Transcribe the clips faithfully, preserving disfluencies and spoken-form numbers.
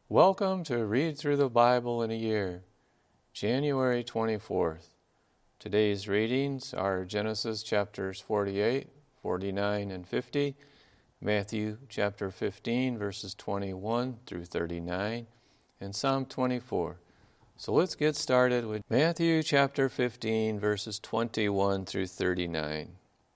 Welcome to Read Through the Bible in a Year, January twenty-fourth. Today's readings are Genesis chapters forty-eight, forty-nine, and fifty, Matthew chapter fifteen, verses twenty-one through thirty-nine, and Psalm twenty-four. So let's get started with Matthew chapter fifteen, verses twenty-one through thirty-nine.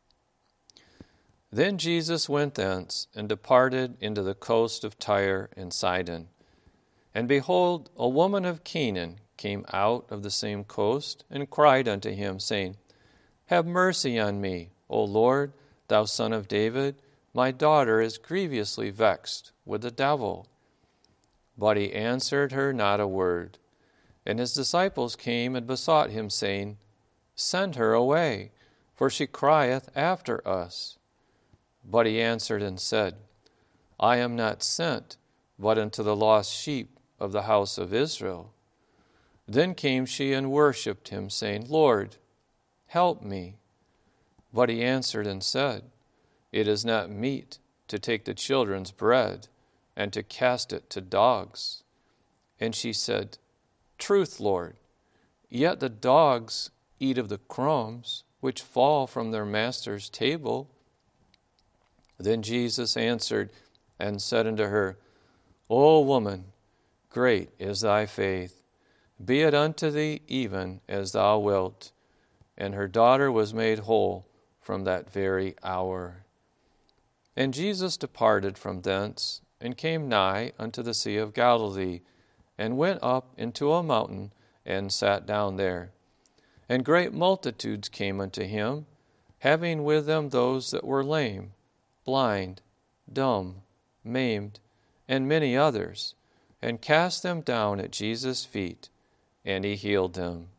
Then Jesus went thence and departed into the coast of Tyre and Sidon. And behold, a woman of Canaan came out of the same coast, and cried unto him, saying, Have mercy on me, O Lord, thou Son of David. My daughter is grievously vexed with the devil. But he answered her not a word. And his disciples came and besought him, saying, Send her away, for she crieth after us. But he answered and said, I am not sent, but unto the lost sheep of the house of Israel. Then came she and worshipped him, saying, Lord, help me. But he answered and said, It is not meet to take the children's bread and to cast it to dogs. And she said, Truth, Lord, yet the dogs eat of the crumbs which fall from their master's table. Then Jesus answered and said unto her, O woman, great is thy faith. Be it unto thee even as thou wilt. And her daughter was made whole from that very hour. And Jesus departed from thence, and came nigh unto the Sea of Galilee, and went up into a mountain, and sat down there. And great multitudes came unto him, having with them those that were lame, blind, dumb, maimed, and many others, and cast them down at Jesus' feet, and he healed them.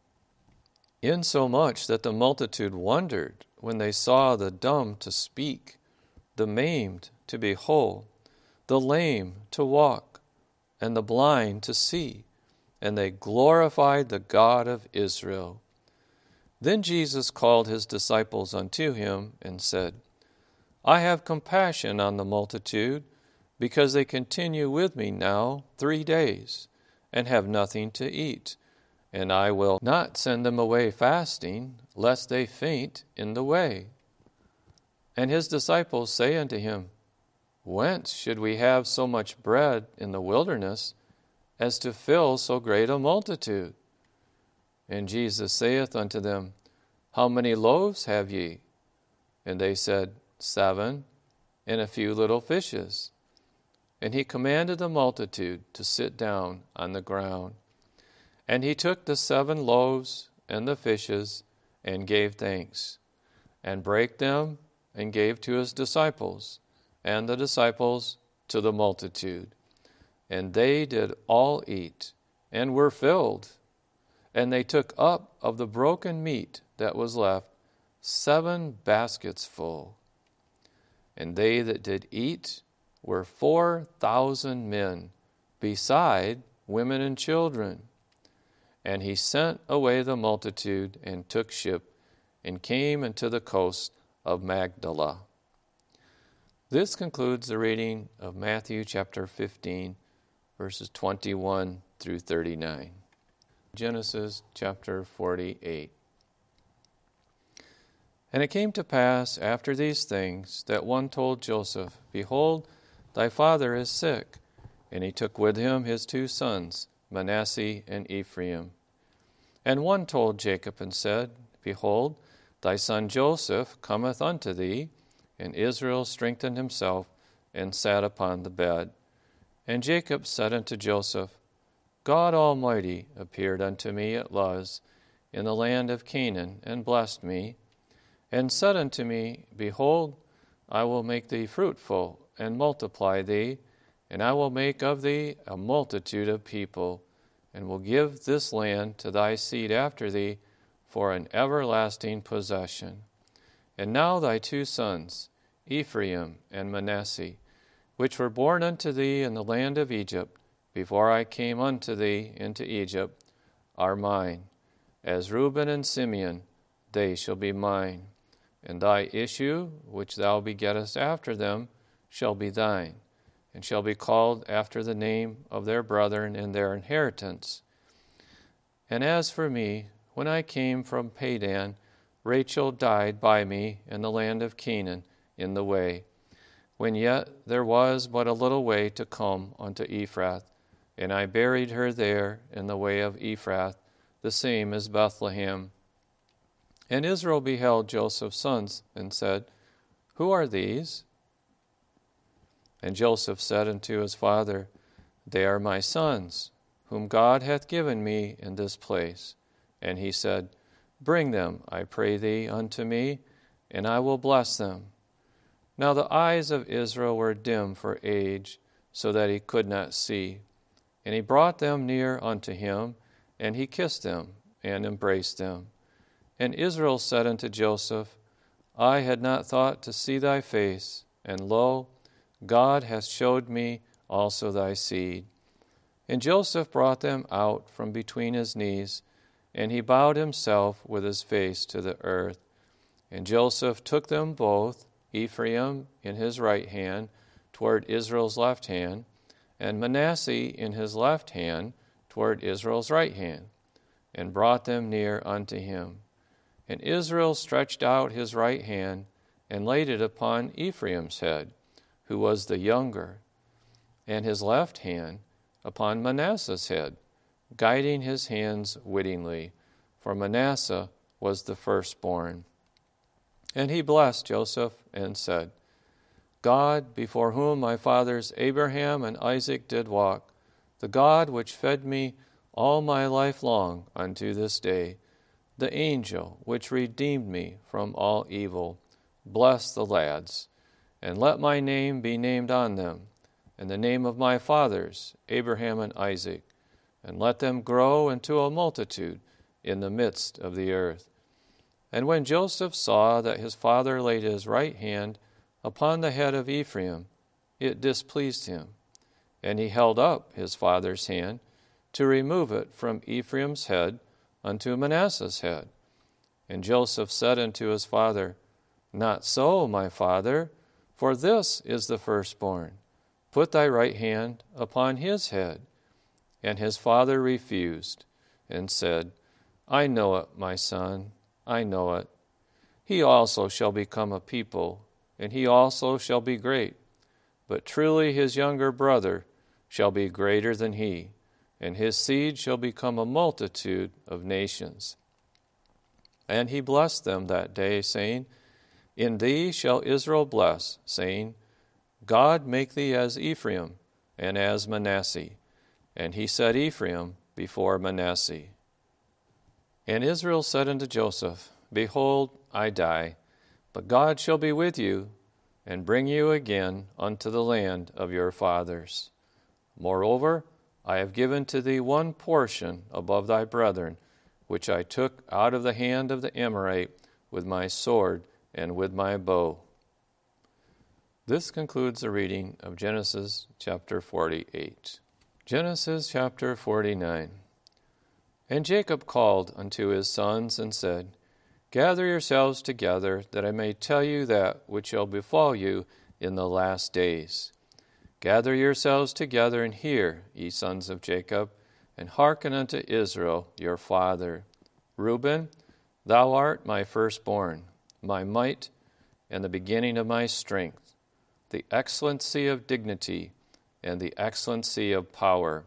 Insomuch that the multitude wondered when they saw the dumb to speak, the maimed to be whole, the lame to walk, and the blind to see, and they glorified the God of Israel. Then Jesus called his disciples unto him, and said, I have compassion on the multitude, because they continue with me now three days, and have nothing to eat. And I will not send them away fasting, lest they faint in the way. And his disciples say unto him, Whence should we have so much bread in the wilderness, as to fill so great a multitude? And Jesus saith unto them, How many loaves have ye? And they said, Seven, and a few little fishes. And he commanded the multitude to sit down on the ground. And he took the seven loaves and the fishes, and gave thanks, and brake them, and gave to his disciples, and the disciples to the multitude. And they did all eat, and were filled. And they took up of the broken meat that was left seven baskets full. And they that did eat were four thousand men, beside women and children. And he sent away the multitude, and took ship, and came into the coast of Magdala. This concludes the reading of Matthew chapter fifteen, verses twenty-one through thirty-nine. Genesis chapter forty-eight. And it came to pass after these things that one told Joseph, Behold, thy father is sick. And he took with him his two sons, Manasseh and Ephraim. And one told Jacob and said, Behold, thy son Joseph cometh unto thee. And Israel strengthened himself, and sat upon the bed. And Jacob said unto Joseph, God Almighty appeared unto me at Luz, in the land of Canaan, and blessed me, and said unto me, Behold, I will make thee fruitful, and multiply thee, and I will make of thee a multitude of people, and will give this land to thy seed after thee for an everlasting possession. And now thy two sons, Ephraim and Manasseh, which were born unto thee in the land of Egypt, before I came unto thee into Egypt, are mine. As Reuben and Simeon, they shall be mine. And thy issue, which thou begettest after them, shall be thine. and shall be called after the name of their brethren in their inheritance. And as for me, when I came from Padan, Rachel died by me in the land of Canaan in the way, when yet there was but a little way to come unto Ephrath, and I buried her there in the way of Ephrath, the same as Bethlehem. And Israel beheld Joseph's sons, and said, Who are these? And Joseph said unto his father, They are my sons, whom God hath given me in this place. And he said, Bring them, I pray thee, unto me, and I will bless them. Now the eyes of Israel were dim for age, so that he could not see. And he brought them near unto him, and he kissed them, and embraced them. And Israel said unto Joseph, I had not thought to see thy face, and lo, God hath showed me also thy seed. And Joseph brought them out from between his knees, and he bowed himself with his face to the earth. And Joseph took them both, Ephraim in his right hand, toward Israel's left hand, and Manasseh in his left hand, toward Israel's right hand, and brought them near unto him. And Israel stretched out his right hand, and laid it upon Ephraim's head, who was the younger, and his left hand upon Manasseh's head, guiding his hands wittingly, for Manasseh was the firstborn. And he blessed Joseph and said, God, before whom my fathers Abraham and Isaac did walk, the God which fed me all my life long unto this day, the angel which redeemed me from all evil, bless the lads, and let my name be named on them, and the name of my fathers Abraham and Isaac, and let them grow into a multitude in the midst of the earth. And when Joseph saw that his father laid his right hand upon the head of Ephraim, it displeased him. And he held up his father's hand to remove it from Ephraim's head unto Manasseh's head. And Joseph said unto his father, Not so, my father, for this is the firstborn. Put thy right hand upon his head. And his father refused, and said, I know it, my son, I know it. He also shall become a people, and he also shall be great. But truly his younger brother shall be greater than he, and his seed shall become a multitude of nations. And he blessed them that day, saying, In thee shall Israel bless, saying, God make thee as Ephraim and as Manasseh. And he set Ephraim before Manasseh. And Israel said unto Joseph, Behold, I die, but God shall be with you, and bring you again unto the land of your fathers. Moreover, I have given to thee one portion above thy brethren, which I took out of the hand of the Amorite with my sword and with my bow. This concludes the reading of Genesis chapter forty-eight. Genesis chapter forty-nine. And Jacob called unto his sons and said, Gather yourselves together, that I may tell you that which shall befall you in the last days. Gather yourselves together and hear, ye sons of Jacob, and hearken unto Israel your father. Reuben, thou art my firstborn, my might, and the beginning of my strength, the excellency of dignity, and the excellency of power.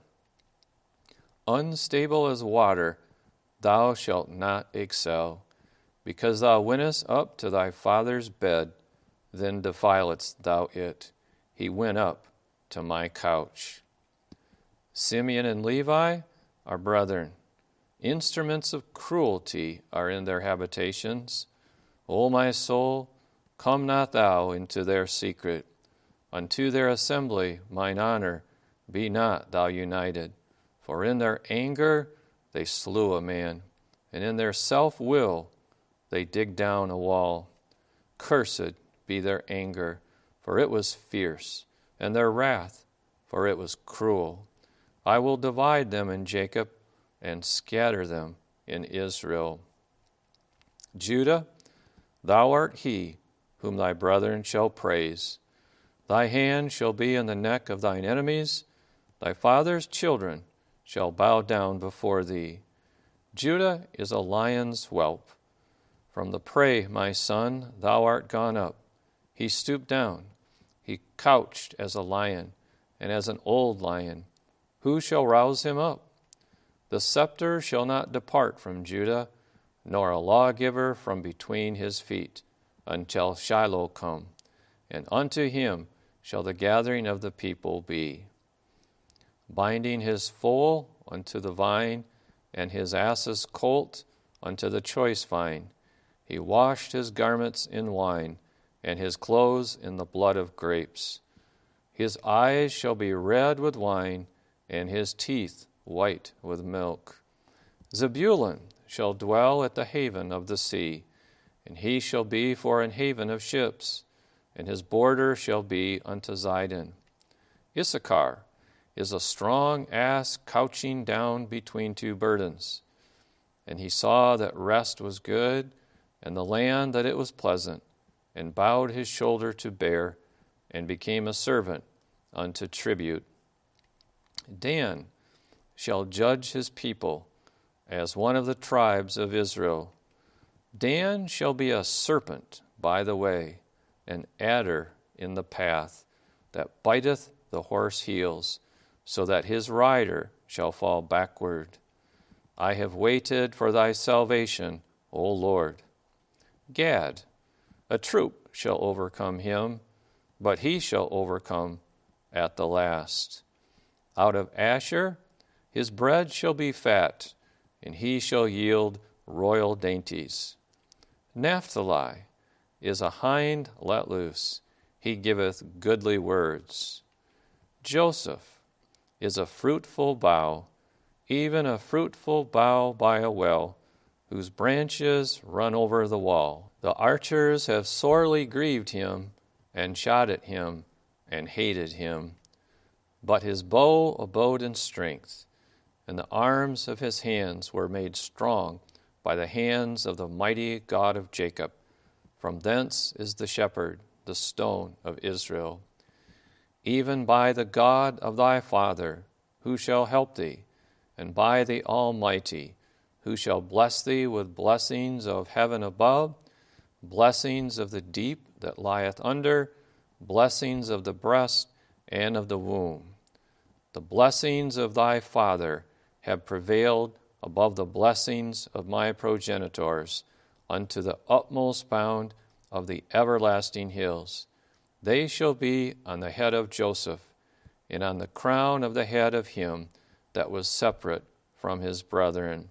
Unstable as water, thou shalt not excel. Because thou wentest up to thy father's bed, then defiledst thou it. He went up to my couch. Simeon and Levi are brethren. Instruments of cruelty are in their habitations. O my soul, come not thou into their secret. Unto their assembly, mine honor, be not thou united. For in their anger they slew a man, and in their self-will they dig down a wall. Cursed be their anger, for it was fierce, and their wrath, for it was cruel. I will divide them in Jacob, and scatter them in Israel. Judah, thou art he whom thy brethren shall praise. Thy hand shall be in the neck of thine enemies. Thy father's children shall bow down before thee. Judah is a lion's whelp. From the prey, my son, thou art gone up. He stooped down. He couched as a lion, and as an old lion. Who shall rouse him up? The scepter shall not depart from Judah, nor a lawgiver from between his feet, until Shiloh come, and unto him shall the gathering of the people be. Binding his foal unto the vine, and his ass's colt unto the choice vine, he washed his garments in wine, and his clothes in the blood of grapes. His eyes shall be red with wine, and his teeth white with milk. Zebulun shall dwell at the haven of the sea, and he shall be for an haven of ships, and his border shall be unto Zidon. Issachar is a strong ass couching down between two burdens. And he saw that rest was good, and the land that it was pleasant, and bowed his shoulder to bear, and became a servant unto tribute. Dan shall judge his people as one of the tribes of Israel. Dan shall be a serpent by the way, an adder in the path, that biteth the horse heels, so that his rider shall fall backward. I have waited for thy salvation, O Lord. Gad, a troop shall overcome him, but he shall overcome at the last. Out of Asher his bread shall be fat, and he shall yield royal dainties. Naphtali is a hind let loose, he giveth goodly words. Joseph is a fruitful bough, even a fruitful bough by a well, whose branches run over the wall. The archers have sorely grieved him, and shot at him, and hated him. But his bow abode in strength, and the arms of his hands were made strong by the hands of the mighty God of Jacob. From thence is the shepherd, the stone of Israel. Even by the God of thy father, who shall help thee, and by the Almighty, who shall bless thee with blessings of heaven above, blessings of the deep that lieth under, blessings of the breast and of the womb. The blessings of thy father have prevailed above the blessings of my progenitors, unto the utmost bound of the everlasting hills. They shall be on the head of Joseph, and on the crown of the head of him that was separate from his brethren.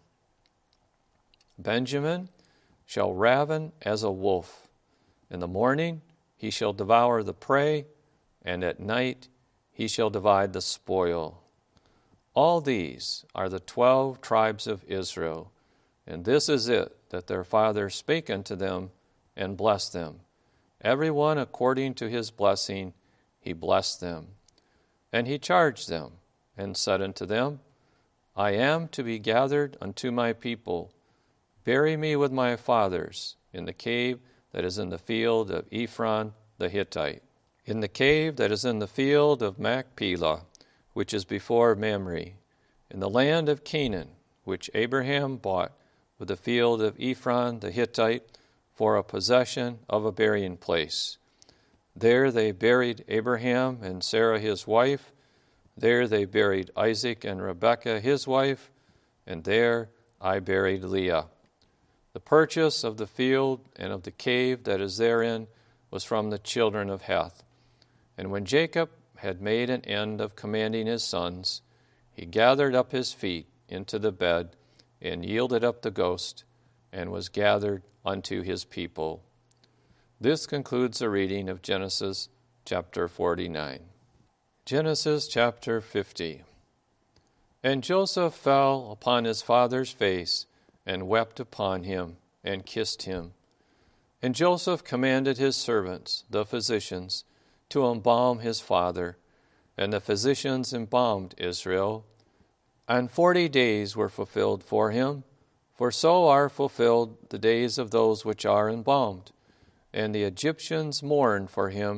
Benjamin shall raven as a wolf. In the morning he shall devour the prey, and at night he shall divide the spoil. All these are the twelve tribes of Israel, and this is it that their father spake unto them and blessed them. Every one according to his blessing he blessed them. And he charged them, and said unto them, I am to be gathered unto my people. Bury me with my fathers in the cave that is in the field of Ephron the Hittite, in the cave that is in the field of Machpelah, which is before Mamre, in the land of Canaan, which Abraham bought with the field of Ephron the Hittite for a possession of a burying place. There they buried Abraham and Sarah his wife. There they buried Isaac and Rebekah his wife, and there I buried Leah. The purchase of the field and of the cave that is therein was from the children of Heth. And when Jacob had made an end of commanding his sons, he gathered up his feet into the bed, and yielded up the ghost, and was gathered unto his people. This concludes the reading of Genesis chapter forty-nine. Genesis chapter fifty. And Joseph fell upon his father's face, and wept upon him, and kissed him. And Joseph commanded his servants, the physicians, to embalm his father. And the physicians embalmed Israel. And forty days were fulfilled for him, for so are fulfilled the days of those which are embalmed. And the Egyptians mourned for him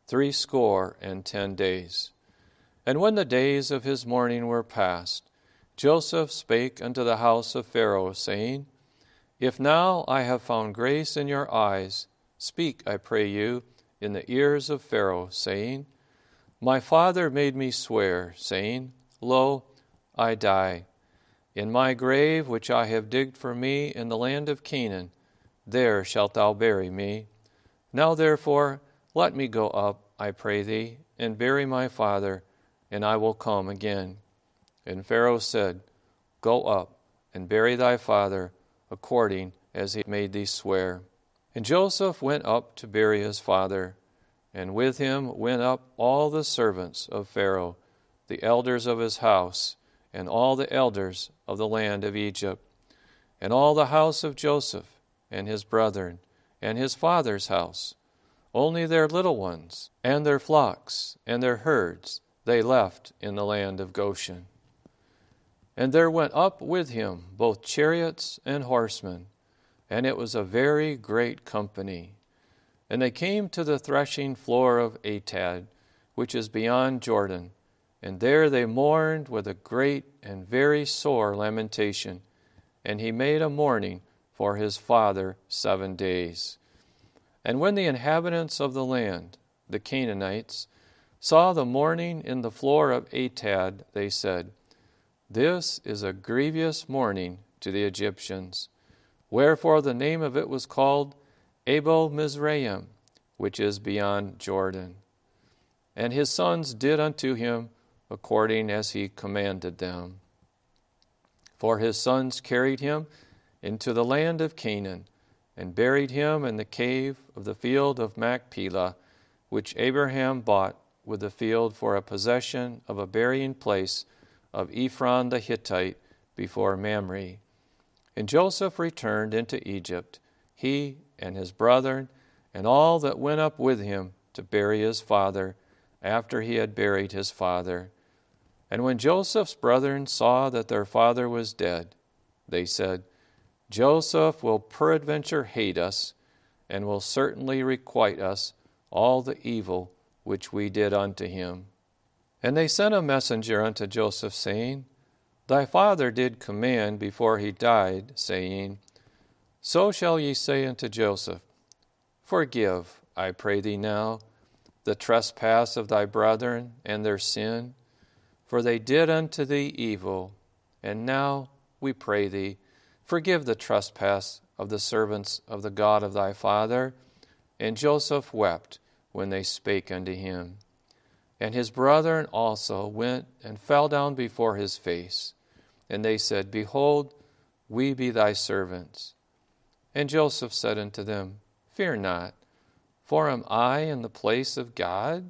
threescore and ten days. And when the days of his mourning were past, Joseph spake unto the house of Pharaoh, saying, If now I have found grace in your eyes, speak, I pray you, in the ears of Pharaoh, saying, My father made me swear, saying, Lo, I die. In my grave which I have digged for me in the land of Canaan, there shalt thou bury me. Now therefore let me go up, I pray thee, and bury my father, and I will come again. And Pharaoh said, Go up, and bury thy father, according as he made thee swear. And Joseph went up to bury his father, and with him went up all the servants of Pharaoh, the elders of his house, and all the elders of the land of Egypt, and all the house of Joseph, and his brethren, and his father's house. Only their little ones, and their flocks, and their herds, they left in the land of Goshen. And there went up with him both chariots and horsemen, and it was a very great company. And they came to the threshing floor of Atad, which is beyond Jordan, and there they mourned with a great and very sore lamentation. And he made a mourning for his father seven days. And when the inhabitants of the land, the Canaanites, saw the mourning in the floor of Atad, they said, This is a grievous mourning to the Egyptians. Wherefore the name of it was called Abel Mizraim, which is beyond Jordan. And his sons did unto him according as he commanded them. For his sons carried him into the land of Canaan, and buried him in the cave of the field of Machpelah, which Abraham bought with the field for a possession of a burying place of Ephron the Hittite before Mamre. And Joseph returned into Egypt, he and his brethren, and all that went up with him to bury his father, after he had buried his father. And when Joseph's brethren saw that their father was dead, they said, Joseph will peradventure hate us, and will certainly requite us all the evil which we did unto him. And they sent a messenger unto Joseph, saying, Thy father did command before he died, saying, So shall ye say unto Joseph, Forgive, I pray thee now, the trespass of thy brethren and their sin, for they did unto thee evil. And now, we pray thee, forgive the trespass of the servants of the God of thy father. And Joseph wept when they spake unto him. And his brethren also went and fell down before his face. And they said, Behold, we be thy servants. And Joseph said unto them, Fear not, for am I in the place of God?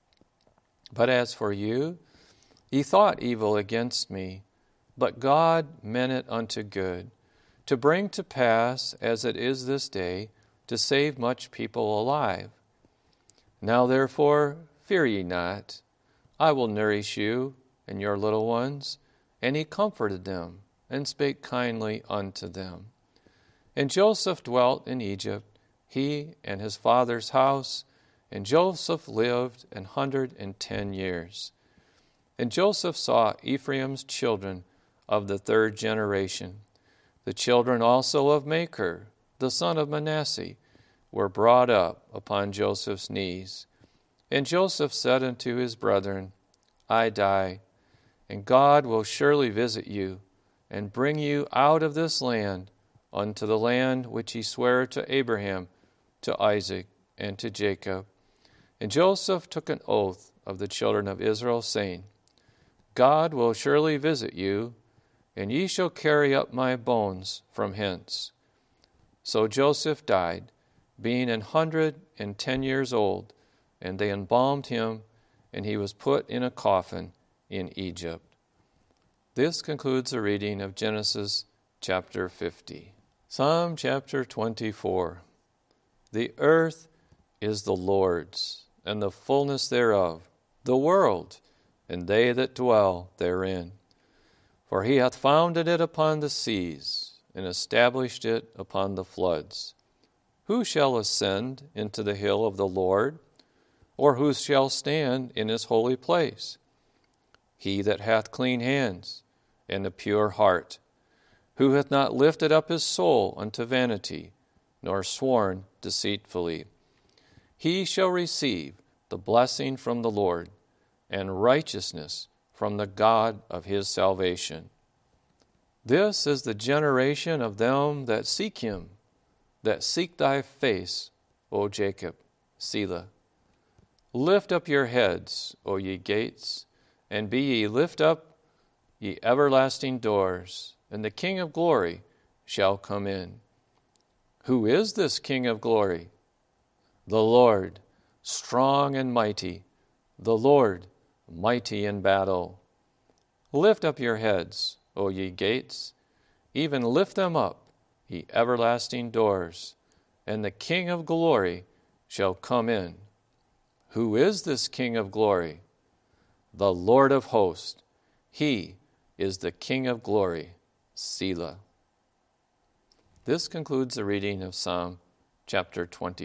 But as for you, ye thought evil against me, but God meant it unto good, to bring to pass, as it is this day, to save much people alive. Now therefore fear ye not, I will nourish you and your little ones. And he comforted them, and spake kindly unto them. And Joseph dwelt in Egypt, he and his father's house, and Joseph lived an hundred and ten years. And Joseph saw Ephraim's children of the third generation. The children also of Machir, the son of Manasseh, were brought up upon Joseph's knees. And Joseph said unto his brethren, I die, and God will surely visit you, and bring you out of this land unto the land which he sware to Abraham, to Isaac, and to Jacob. And Joseph took an oath of the children of Israel, saying, God will surely visit you, and ye shall carry up my bones from hence. So Joseph died, being an hundred and ten years old, and they embalmed him, and he was put in a coffin in Egypt. This concludes the reading of Genesis chapter fifty. Psalm chapter twenty-four. The earth is the Lord's, and the fullness thereof, the world, and they that dwell therein. For he hath founded it upon the seas, and established it upon the floods. Who shall ascend into the hill of the Lord? or who shall stand in his holy place? He that hath clean hands and a pure heart, who hath not lifted up his soul unto vanity, nor sworn deceitfully. He shall receive the blessing from the Lord, and righteousness from the God of his salvation. This is the generation of them that seek him, that seek thy face, O Jacob. Selah. Lift up your heads, O ye gates, and be ye lift up, ye everlasting doors, and the King of glory shall come in. Who is this King of glory? The Lord, strong and mighty, the Lord, mighty in battle. Lift up your heads, O ye gates, even lift them up, ye everlasting doors, and the King of glory shall come in. Who is this King of glory? The Lord of hosts. He is the King of glory. Selah. This concludes the reading of Psalm chapter twenty.